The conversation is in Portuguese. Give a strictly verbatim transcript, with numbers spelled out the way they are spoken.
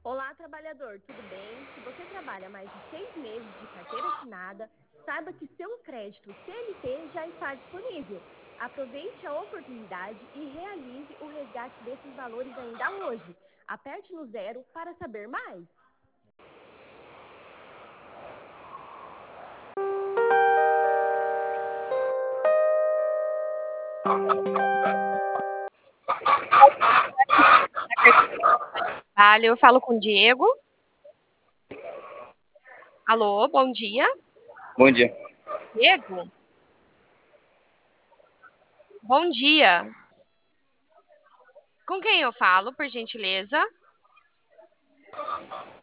Olá, trabalhador, tudo bem? Se você trabalha mais de seis meses de carteira assinada, saiba que seu crédito C L T já está disponível. Aproveite a oportunidade e realize o resgate desses valores ainda hoje. Aperte no zero para saber mais. Vale, eu falo com o Diego. Alô, bom dia. Bom dia. Diego? Bom dia. Com quem eu falo, por gentileza?